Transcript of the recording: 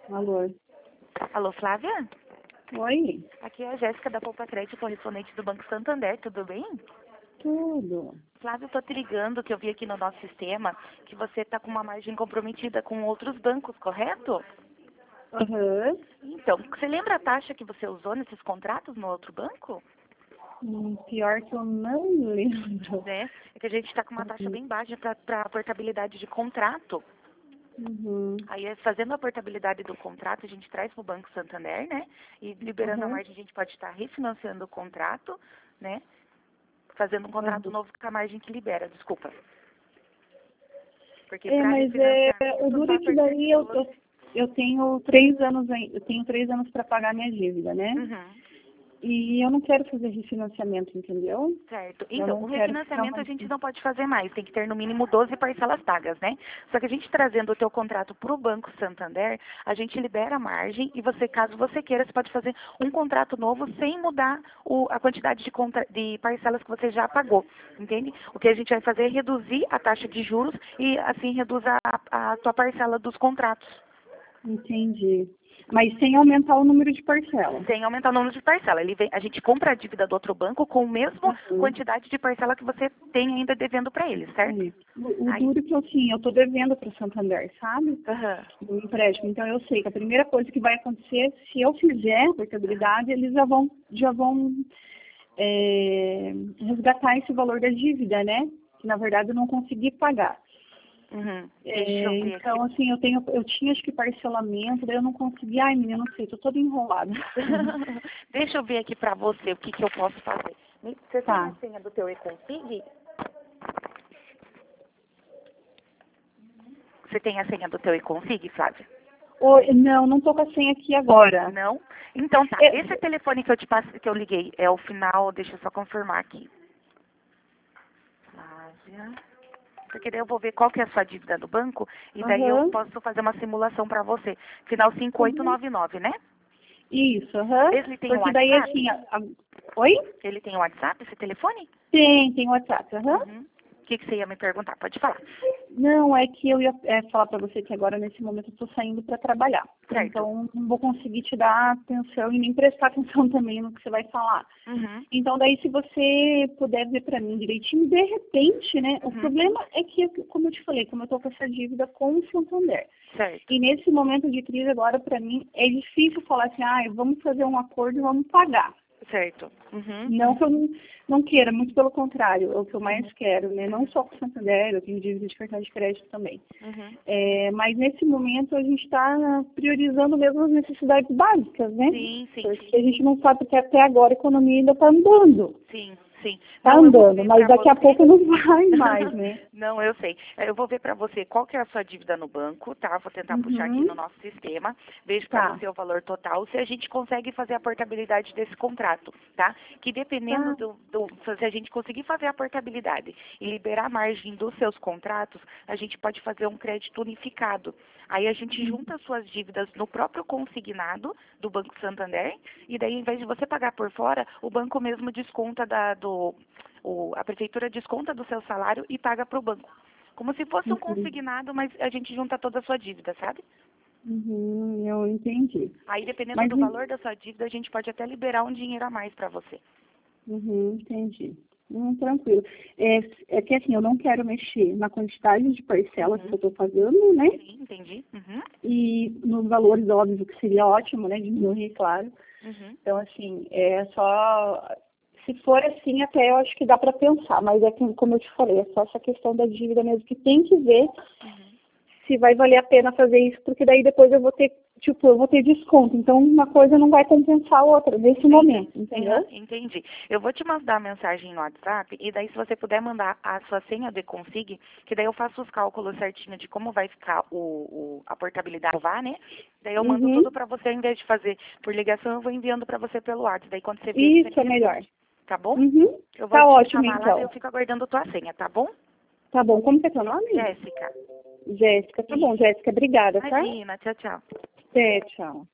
Alô? Alô, Flávia? Oi? Aqui é a Jéssica da Poupa Crédito, correspondente do Banco Santander, tudo bem? Tudo. Flávia, eu tô te ligando que eu vi aqui no nosso sistema que você está com uma margem comprometida com outros bancos, correto? Aham. Então, você lembra a taxa que você usou nesses contratos no outro banco? Pior que eu não lembro. Né? É que a gente está com uma taxa bem baixa para a portabilidade de contrato. Uhum. Aí, fazendo a portabilidade do contrato, a gente traz para o Banco Santander, né? E liberando a Uhum. margem, a gente pode estar refinanciando o contrato, né? Fazendo um contrato Uhum. novo com a margem que libera, desculpa. Porque É, para mas o refinanciamento, duro só é a que partir de daí 12. eu tenho 3 anos, eu tenho 3 anos para pagar minha dívida, né? Uhum. E eu não quero fazer refinanciamento, entendeu? Certo. Eu Então, não o quero ficar refinanciamento a mais. gente não pode fazer mais. Tem que ter no mínimo 12 parcelas pagas, né? Só que a gente trazendo o teu contrato para o Banco Santander, a gente libera a margem e você, caso você queira, você pode fazer um contrato novo sem mudar a quantidade de parcelas que você já pagou, entende? O que a gente vai fazer é reduzir a taxa de juros e assim reduz a tua parcela dos contratos. Entendi. Mas sem aumentar o número de parcelas. Sem aumentar o número de parcela. A gente compra a dívida do outro banco com a mesma Uhum. quantidade de parcela que você tem ainda devendo para ele, certo? É. O Aí, duro é que assim, eu tô devendo para o Santander, sabe? aham, Do empréstimo. Então eu sei que a primeira coisa que vai acontecer, se eu fizer a portabilidade, eles já vão resgatar esse valor da dívida, né? Que na verdade eu não consegui pagar. uhum. Deixa eu ver aqui. Então, assim, eu tinha acho que parcelamento, daí eu não consegui, ai menina, não sei, tô toda enrolada. Deixa eu ver aqui para você o que, que eu posso fazer. Você tem a Tá. senha do teu e-config? Você tem a senha do teu e-config, Flávia? Oi, não tô com a senha aqui agora. Não? Então tá. É, Esse telefone que eu te passei, que eu liguei, é o final, deixa eu só confirmar aqui. Flávia. Porque daí eu vou ver qual que é a sua dívida do banco e daí eu aham, posso fazer uma simulação para você. Final uhum. 5899, né? Isso, aham. Ele tem o Porque daí WhatsApp? assim, oi? Ele tem o WhatsApp, esse telefone? Tem WhatsApp, aham. Uhum. O que, que você ia me perguntar? Pode falar. Não, é que eu ia falar para você que agora, nesse momento, eu estou saindo para trabalhar. Certo. Então, não vou conseguir te dar atenção e nem prestar atenção também no que você vai falar. Uhum. Então, daí, se você puder ver para mim direitinho, de repente, né? O Uhum. problema é que, como eu te falei, como eu estou com essa dívida com o Santander. Certo. E nesse momento de crise agora, para mim, é difícil falar assim, vamos fazer um acordo e vamos pagar. Certo. Uhum. Não que eu não queira, muito pelo contrário, é o que eu mais Uhum. quero, né? Não só com o Santander, eu tenho dívida de cartão de crédito também. Uhum. Mas nesse momento a gente está priorizando mesmo as necessidades básicas, né? Sim, sim, sim. Porque a gente não sabe que até agora a economia ainda está andando. Sim, sim. Está Não, eu vou andando, ver mas para daqui a você. pouco não vai mais, né? Não, eu sei. Eu vou ver para você qual que é a sua dívida no banco, tá? Vou tentar puxar aqui Uhum, no nosso sistema. Vejo para tá, você o valor total, se a gente consegue fazer a portabilidade desse contrato, tá? Que dependendo tá. se a gente conseguir fazer a portabilidade e liberar a margem dos seus contratos, a gente pode fazer um crédito unificado. Aí a gente junta as suas dívidas no próprio consignado do Banco Santander e daí, em vez de você pagar por fora, o banco mesmo desconta a prefeitura desconta do seu salário e paga para o banco. Como se fosse um Uhum, consignado, mas a gente junta toda a sua dívida, sabe? eu entendi. Aí, dependendo Mas, do valor da sua dívida, a gente pode até liberar um dinheiro a mais para você. entendi. Tranquilo. É que assim, eu não quero mexer na quantidade de parcelas que eu Uhum. estou pagando, né? Sim, entendi. Uhum. E nos valores, óbvio, que seria ótimo, né? Diminuir, claro. Uhum. Então, assim, é só. Se for assim, até eu acho que dá para pensar, mas é que, como eu te falei, é só essa questão da dívida mesmo, que tem que ver Uhum. se vai valer a pena fazer isso, porque daí depois eu vou ter desconto. Então, uma coisa não vai compensar a outra nesse Entendi. momento, entendeu? Entendi. Eu vou te mandar a mensagem no WhatsApp e daí se você puder mandar a sua senha de config, que daí eu faço os cálculos certinho de como vai ficar a portabilidade, né? Daí eu mando Uhum. tudo para você, em vez de fazer por ligação, eu vou enviando para você pelo WhatsApp. Daí quando você vê, você Isso me é melhor. responde. Tá bom? Uhum. Eu vou Tá te ótimo, chamar lá, daí eu então. fico aguardando a tua senha, tá bom? Tá bom. Como que é teu nome? Jéssica. Jéssica. Tá bom, Isso. Jéssica. Obrigada, tá? Imagina. Tchau, tchau. Até, tchau.